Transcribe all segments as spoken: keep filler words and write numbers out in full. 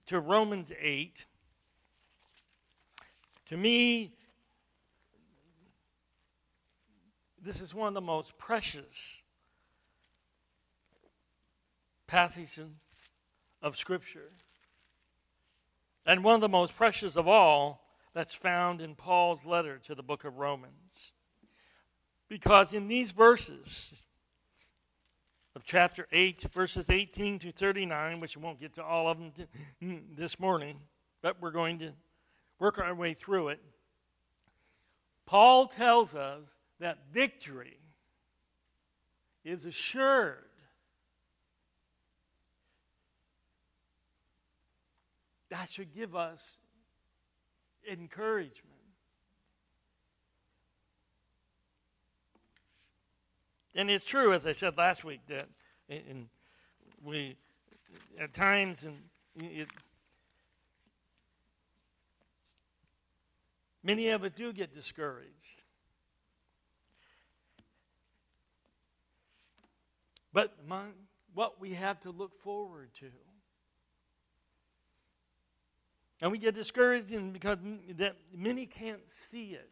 to Romans eight. To me, this is one of the most precious passages of Scripture. And one of the most precious of all that's found in Paul's letter to the book of Romans. Because in these verses of chapter eight, verses eighteen to thirty-nine, which we won't get to all of them t- this morning, but we're going to work our way through it. Paul tells us that victory is assured. That should give us encouragement. And it's true, as I said last week, that in, we, at times, and it, many of us do get discouraged. But my, what we have to look forward to. And we get discouraged in because that many can't see it.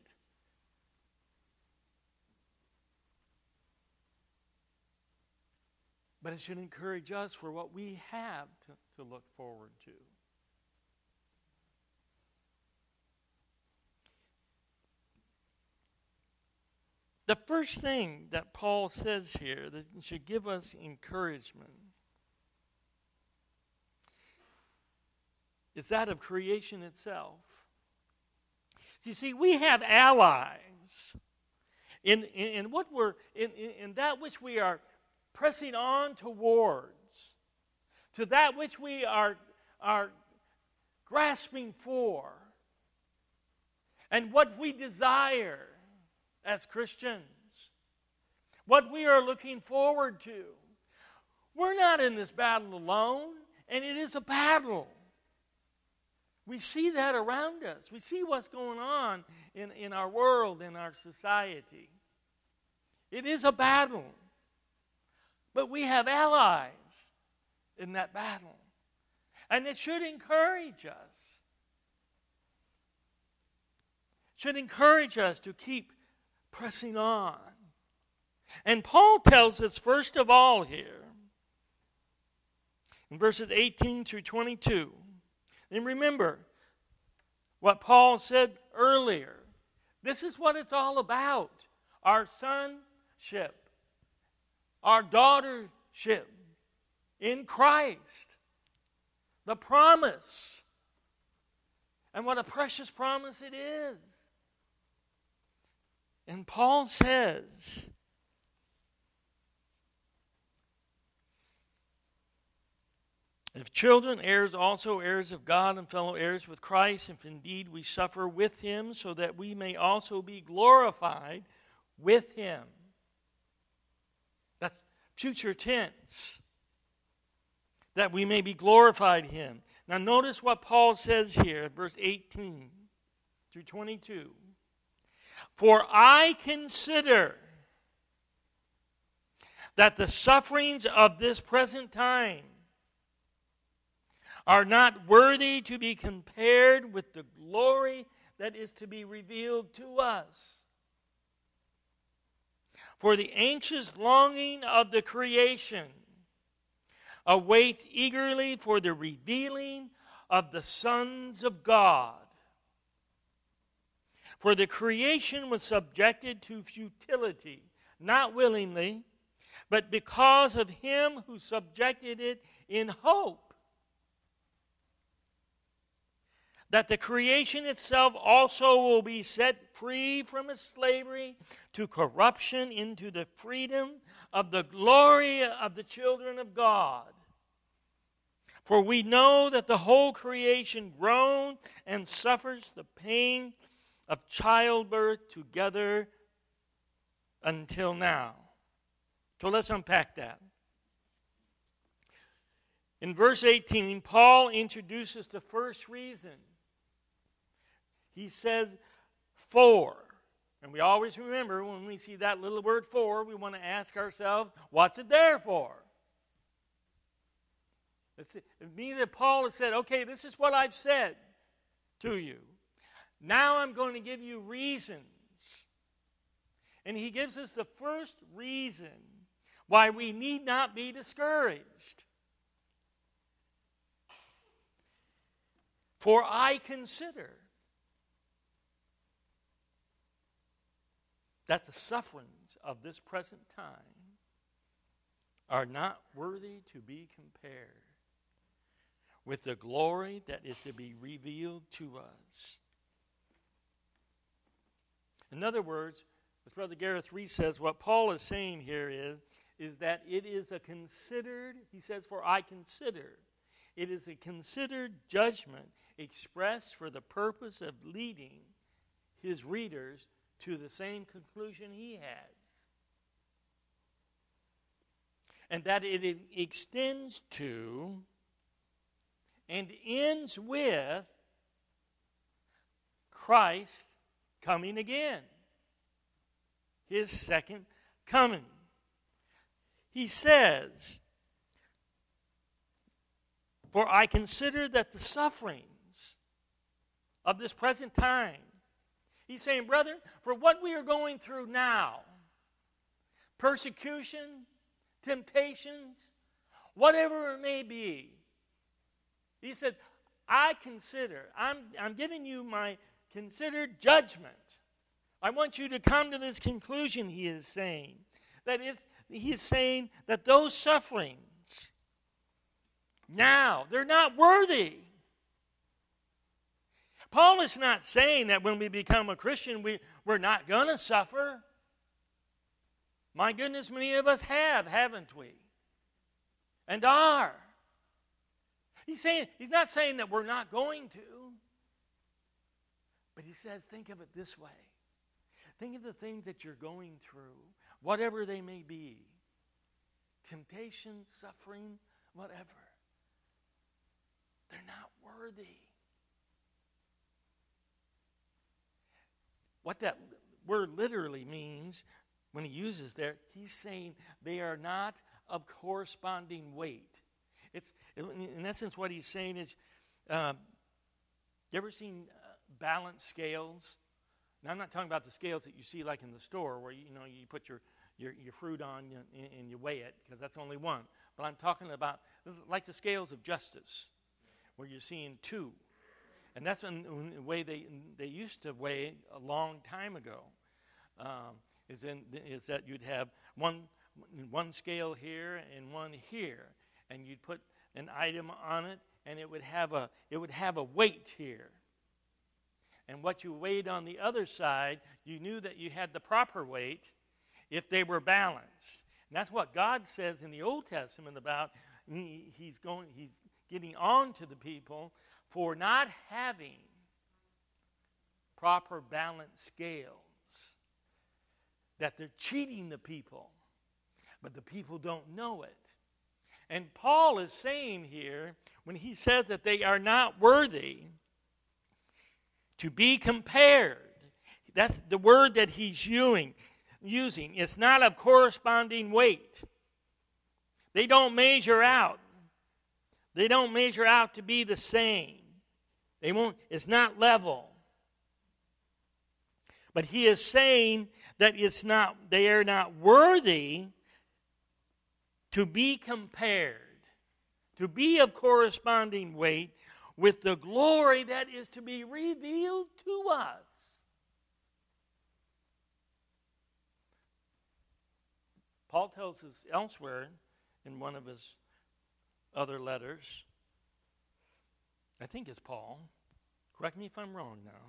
But it should encourage us for what we have to, to look forward to. The first thing that Paul says here that should give us encouragement is that of creation itself. You see, we have allies in, in, in what we're in, in, in that which we are pressing on towards, to that which we are, are grasping for, and what we desire as Christians, what we are looking forward to. We're not in this battle alone, and it is a battle. We see that around us. We see what's going on in, in our world, in our society. It is a battle. But we have allies in that battle. And it should encourage us. It should encourage us to keep pressing on. And Paul tells us first of all here, in verses eighteen through twenty-two, and remember what Paul said earlier. This is what it's all about. Our sonship. Our daughtership in Christ. The promise. And what a precious promise it is. And Paul says, if children, heirs also, heirs of God and fellow heirs with Christ, if indeed we suffer with him, so that we may also be glorified with him. That's future tense. That we may be glorified in him. Now notice what Paul says here, verse eighteen through twenty-two. For I consider that the sufferings of this present time are not worthy to be compared with the glory that is to be revealed to us. For the anxious longing of the creation awaits eagerly for the revealing of the sons of God. For the creation was subjected to futility, not willingly, but because of him who subjected it in hope, that the creation itself also will be set free from its slavery to corruption into the freedom of the glory of the children of God. For we know that the whole creation groans and suffers the pain of childbirth together until now. So let's unpack that. In verse eighteen, Paul introduces the first reason. He says, for. And we always remember when we see that little word for, we want to ask ourselves, what's it there for? It's, it means that Paul has said, okay, this is what I've said to you. Now I'm going to give you reasons. And he gives us the first reason why we need not be discouraged. For I consider that the sufferings of this present time are not worthy to be compared with the glory that is to be revealed to us. In other words, as Brother Gareth Reese says, what Paul is saying here is, is that it is a considered, he says, for I consider, it is a considered judgment expressed for the purpose of leading his readers to the same conclusion he has. And that it extends to and ends with Christ coming again. His second coming. He says, for I consider that the sufferings of this present time, he's saying, brethren, for what we are going through now, persecution, temptations, whatever it may be, he said, I consider, I'm, I'm giving you my considered judgment. I want you to come to this conclusion, he is saying. That it's, he is saying that those sufferings, now, they're not worthy. Paul is not saying that when we become a Christian, we, we're not going to suffer. My goodness, many of us have, haven't we? And are. He's saying, he's not saying that we're not going to. But he says, think of it this way. Think of the things that you're going through, whatever they may be. Temptation, suffering, whatever. They're not worthy. What that word literally means, when he uses there, he's saying they are not of corresponding weight. It's, in essence, what he's saying is, uh, you ever seen uh, balance scales? Now, I'm not talking about the scales that you see like in the store where, you know, you put your, your, your fruit on and, and you weigh it, because that's only one. But I'm talking about, this is like the scales of justice, where you're seeing two. And that's when, when the way they they used to weigh a long time ago. Um, is in is that you'd have one one scale here and one here, and you'd put an item on it, and it would have a it would have a weight here. And what you weighed on the other side, you knew that you had the proper weight if they were balanced. And that's what God says in the Old Testament about he, he's going he's getting on to the people for not having proper balanced scales. That they're cheating the people, but the people don't know it. And Paul is saying here, when he says that they are not worthy to be compared, that's the word that he's using. using. It's not of corresponding weight. They don't measure out. They don't measure out to be the same. They won't, it's not level. But he is saying that it's not, they are not worthy to be compared, to be of corresponding weight with the glory that is to be revealed to us. Paul tells us elsewhere in one of his other letters, I think it's Paul, correct me if I'm wrong now,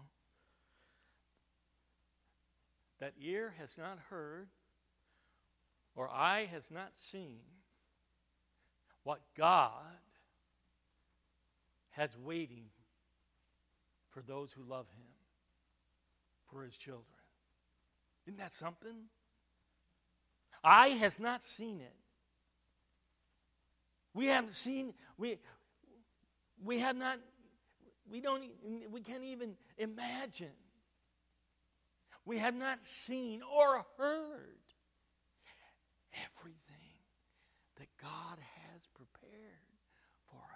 that ear has not heard or eye has not seen what God has waiting for those who love him, for his children. Isn't that something? Eye has not seen it. We haven't seen, we we have not, we don't, we can't even imagine. We have not seen or heard everything that God has prepared for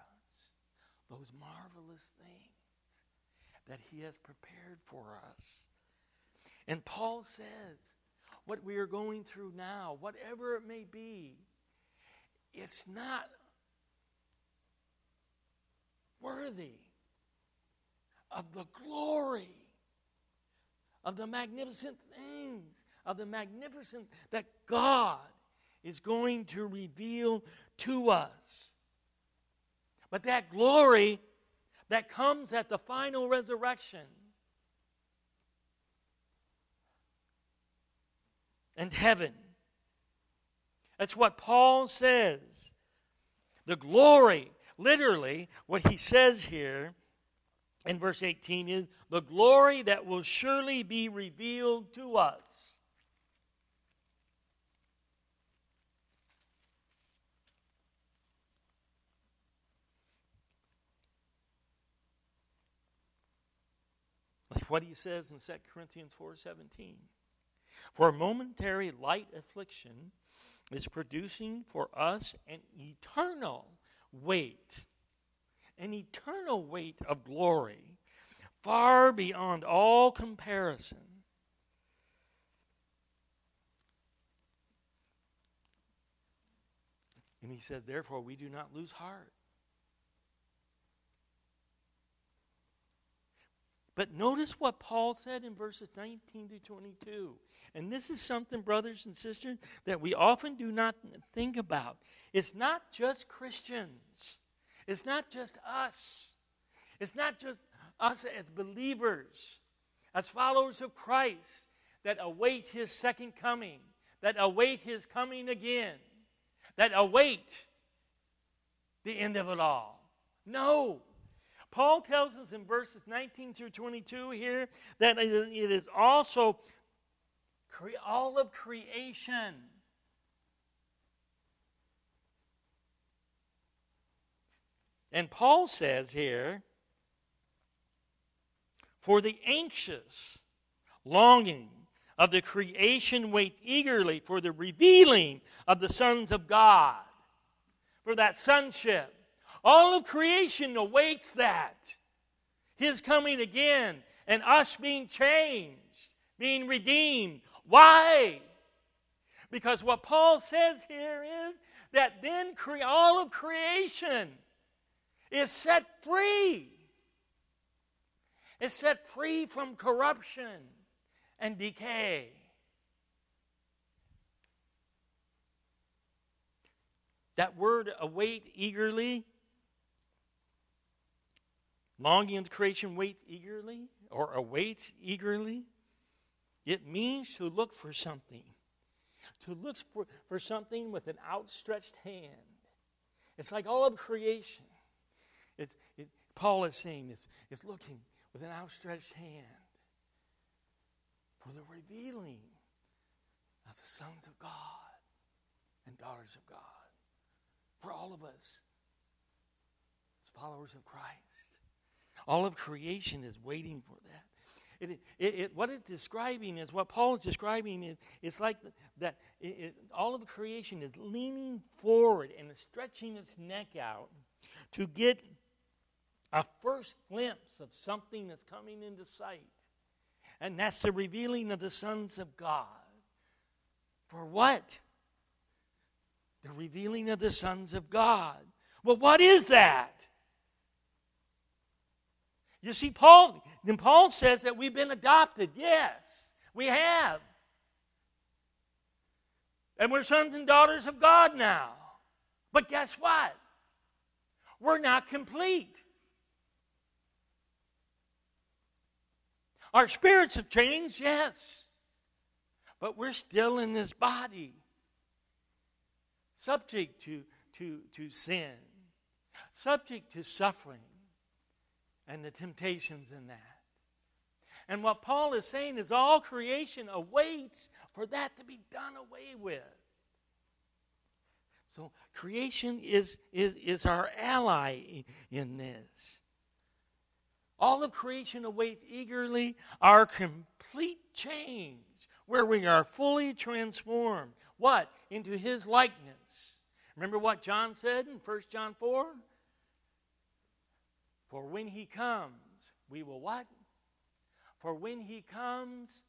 those marvelous things that he has prepared for us. And Paul says, what we are going through now, whatever it may be, it's not worthy of the glory, of the magnificent things, of the magnificent that God is going to reveal to us. But that glory that comes at the final resurrection and heaven. That's what Paul says. The glory, literally, what he says here in verse eighteen is the glory that will surely be revealed to us. That's what he says in Second Corinthians four seventeen. For a momentary light affliction is producing for us an eternal weight, an eternal weight of glory, far beyond all comparison. And he said, therefore, we do not lose heart. But notice what Paul said in verses nineteen to twenty-two. And this is something, brothers and sisters, that we often do not think about. It's not just Christians. It's not just us. It's not just us as believers, as followers of Christ, that await his second coming, that await his coming again, that await the end of it all. No. Paul tells us in verses nineteen through twenty-two here that it is also cre- all of creation. And Paul says here, for the anxious longing of the creation wait eagerly for the revealing of the sons of God, for that sonship. All of creation awaits that. His coming again and us being changed, being redeemed. Why? Because what Paul says here is that then cre- all of creation is set free. It's set free from corruption and decay. That word await eagerly, longing of creation wait eagerly or awaits eagerly. It means to look for something. To look for, for something with an outstretched hand. It's like all of creation. It's, it, Paul is saying this. It's looking with an outstretched hand for the revealing of the sons of God and daughters of God. For all of us as followers of Christ. All of creation is waiting for that. It, it, it, what it's describing is, what Paul is describing is, it's like that it, it, all of creation is leaning forward and stretching its neck out to get a first glimpse of something that's coming into sight. And that's the revealing of the sons of God. For what? The revealing of the sons of God. Well, what is that? You see, Paul, then Paul says that we've been adopted. Yes, we have. And we're sons and daughters of God now. But guess what? We're not complete. Our spirits have changed, yes. But we're still in this body. Subject to, to, to sin. Subject to suffering. And the temptations in that. And what Paul is saying is all creation awaits for that to be done away with. So creation is, is, is our ally in this. All of creation awaits eagerly our complete change, where we are fully transformed. What? Into his likeness. Remember what John said in First John four? For when he comes, we will what? For when he comes,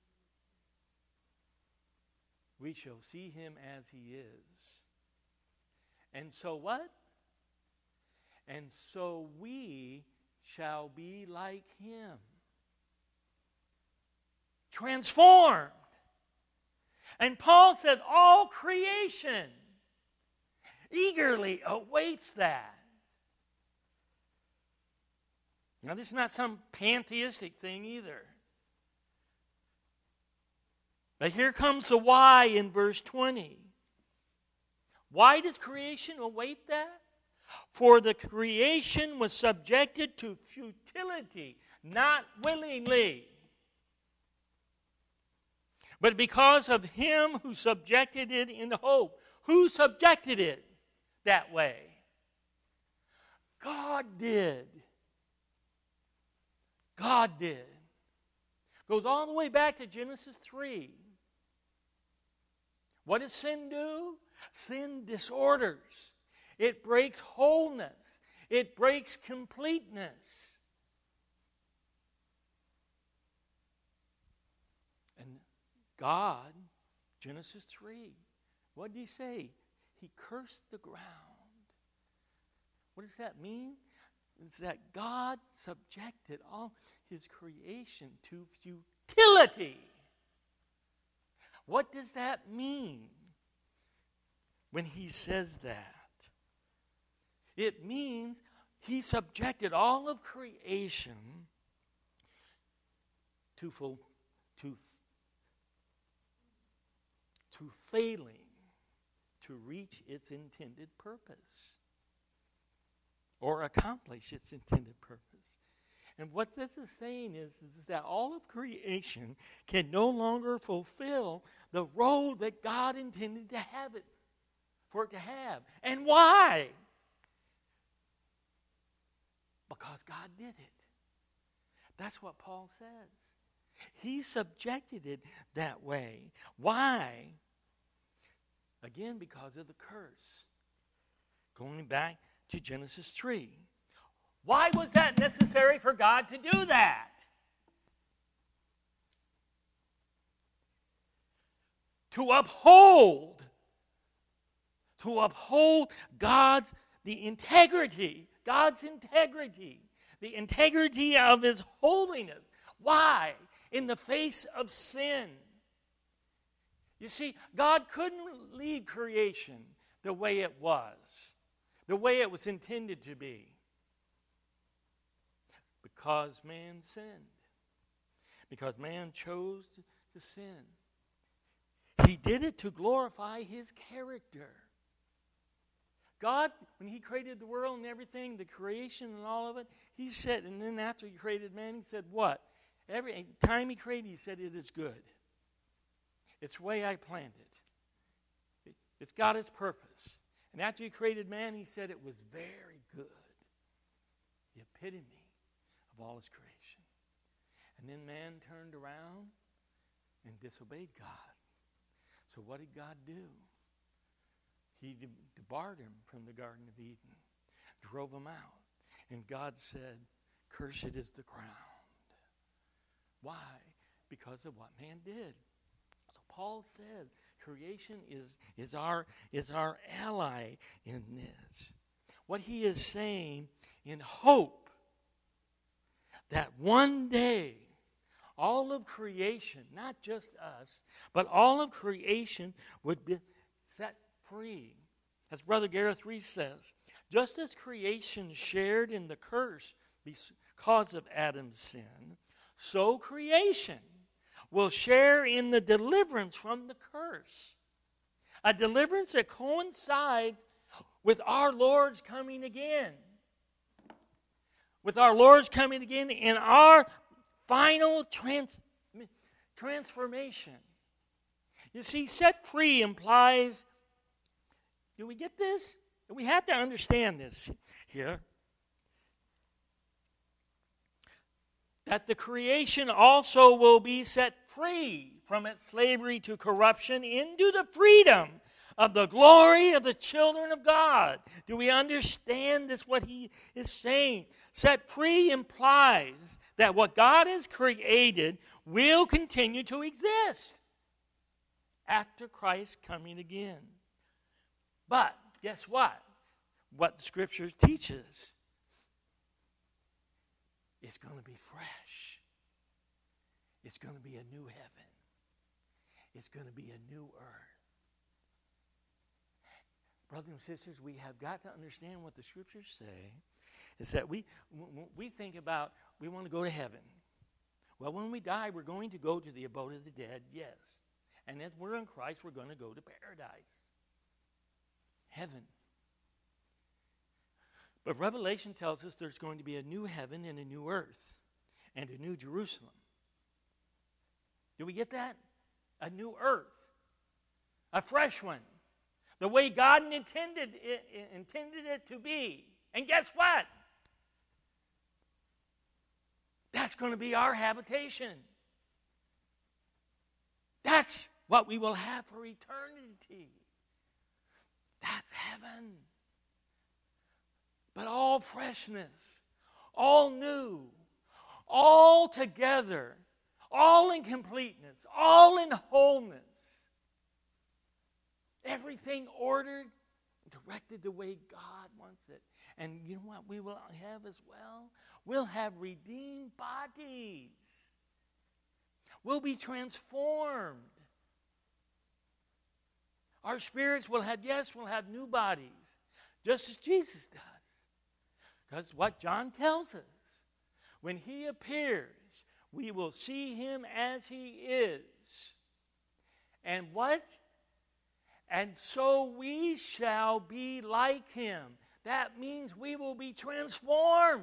we shall see him as he is. And so what? And so we shall be like him. Transformed. And Paul said all creation eagerly awaits that. Now, this is not some pantheistic thing either. But here comes the why in verse twenty. Why does creation await that? For the creation was subjected to futility, not willingly, but because of him who subjected it in hope. Who subjected it that way? God did. God did. Goes all the way back to Genesis three. What does sin do? Sin disorders. It breaks wholeness. It breaks completeness. And God, Genesis three, what did he say? He cursed the ground. What does that mean? It's that God subjected all his creation to futility. What does that mean when he says that? It means he subjected all of creation to, full, to, to failing to reach its intended purpose or accomplish its intended purpose. And what this is saying is, is that all of creation can no longer fulfill the role that God intended to have it, for it to have. And why? Because God did it. That's what Paul says. He subjected it that way. Why? Again, because of the curse. Going back to Genesis three. Why was that necessary for God to do that? To uphold, to uphold God's, the integrity, God's integrity, the integrity of his holiness. Why? In the face of sin. You see, God couldn't lead creation the way it was, the way it was intended to be, because man sinned, because man chose to, to sin. He did it to glorify his character. God, when he created the world and everything, the creation and all of it, he said, and then after he created man, he said what? Every time he created, he said, it is good. It's the way I planned it. it. It's got its purpose. And after he created man, he said it was very good. The epitome of all his creation. And then man turned around and disobeyed God. So what did God do? He debarred him from the Garden of Eden, drove him out. And God said, cursed is the ground. Why? Because of what man did. So Paul said, creation is, is, our, is our ally in this. What he is saying, in hope that one day all of creation, not just us, but all of creation would be set free. As Brother Gareth Reese says, just as creation shared in the curse because of Adam's sin, so creation will share in the deliverance from the curse. A deliverance that coincides with our Lord's coming again. With our Lord's coming again in our final trans- transformation. You see, set free implies, do we get this? We have to understand this here. That the creation also will be set free from its slavery to corruption into the freedom of the glory of the children of God. Do we understand this, what he is saying? Set free implies that what God has created will continue to exist after Christ's coming again. But guess what? What the Scripture teaches, it's going to be fresh. It's going to be a new heaven. It's going to be a new earth. Brothers and sisters, we have got to understand what the Scriptures say. Is that we, we think about, we want to go to heaven. Well, when we die, we're going to go to the abode of the dead, yes. And if we're in Christ, we're going to go to paradise. Heaven. But Revelation tells us there's going to be a new heaven and a new earth and a new Jerusalem. Do we get that? A new earth. A fresh one. The way God intended it, intended it to be. And guess what? That's going to be our habitation. That's what we will have for eternity. That's heaven. But all freshness, all new, all together, all in completeness, all in wholeness. Everything ordered, directed the way God wants it. And you know what we will have as well? We'll have redeemed bodies. We'll be transformed. Our spirits will have, yes, we'll have new bodies, just as Jesus does. Because what John tells us, when he appears, we will see him as he is. And what? And so we shall be like him. That means we will be transformed.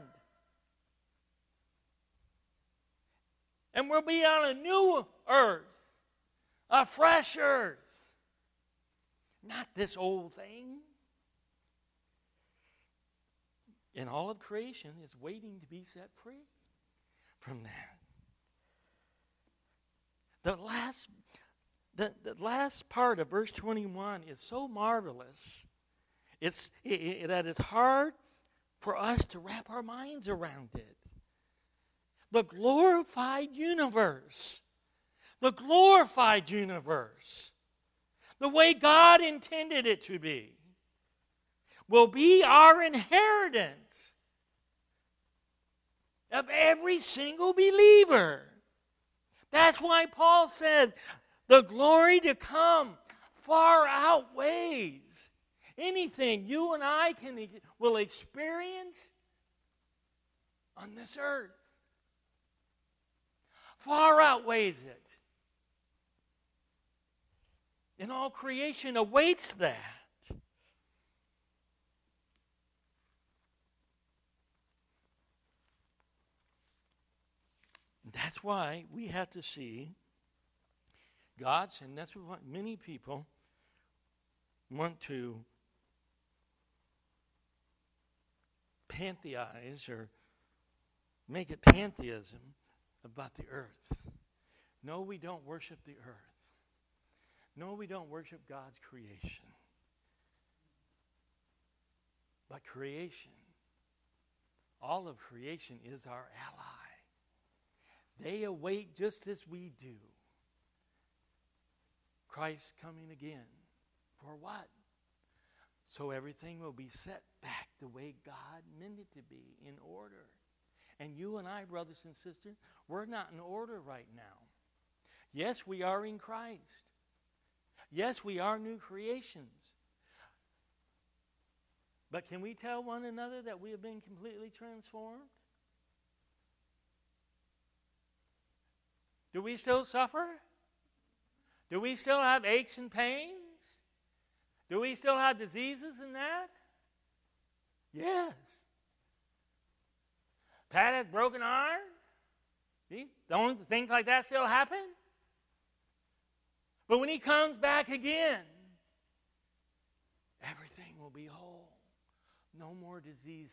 And we'll be on a new earth, a fresh earth. Not this old thing. And all of creation is waiting to be set free from that. The last, the, the last part of verse twenty-one is so marvelous. It's it, it, that it's hard for us to wrap our minds around it. The glorified universe. The glorified universe. The way God intended it to be. Will be our inheritance of every single believer. That's why Paul says the glory to come far outweighs anything you and I can will experience on this earth. Far outweighs it. And all creation awaits that. That's why we have to see God's, and that's what many people want to pantheize or make it pantheism about the earth. No, we don't worship the earth. No, we don't worship God's creation. But creation, all of creation is our ally. They await just as we do Christ coming again. For what? So everything will be set back the way God meant it to be, in order. And you and I, brothers and sisters, we're not in order right now. Yes, we are in Christ. Yes, we are new creations. But can we tell one another that we have been completely transformed? Do we still suffer? Do we still have aches and pains? Do we still have diseases and that? Yes. Pat has broken arm. See? Don't things like that still happen? But when he comes back again, everything will be whole. No more diseases.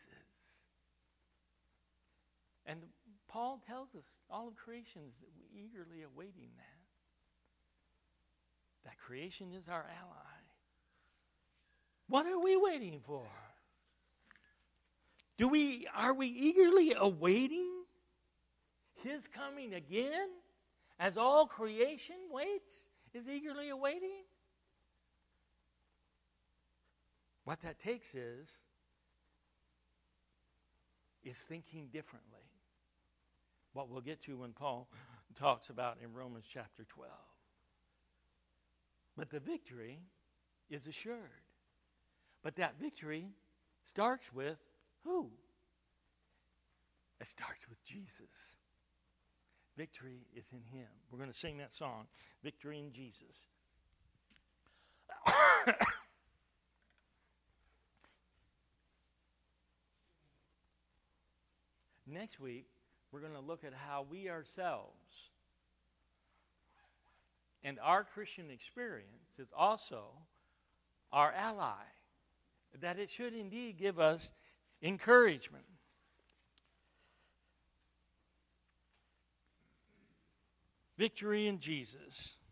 And Paul tells us all of creation is eagerly awaiting that. That creation is our ally. What are we waiting for? Do we are we eagerly awaiting his coming again, as all creation waits, is eagerly awaiting? What that takes is is thinking differently. What we'll get to when Paul talks about in Romans chapter twelve. But the victory is assured. But that victory starts with who? It starts with Jesus. Victory is in him. We're going to sing that song, Victory in Jesus. Next week, we're going to look at how we ourselves and our Christian experience is also our ally, that it should indeed give us encouragement. Victory in Jesus.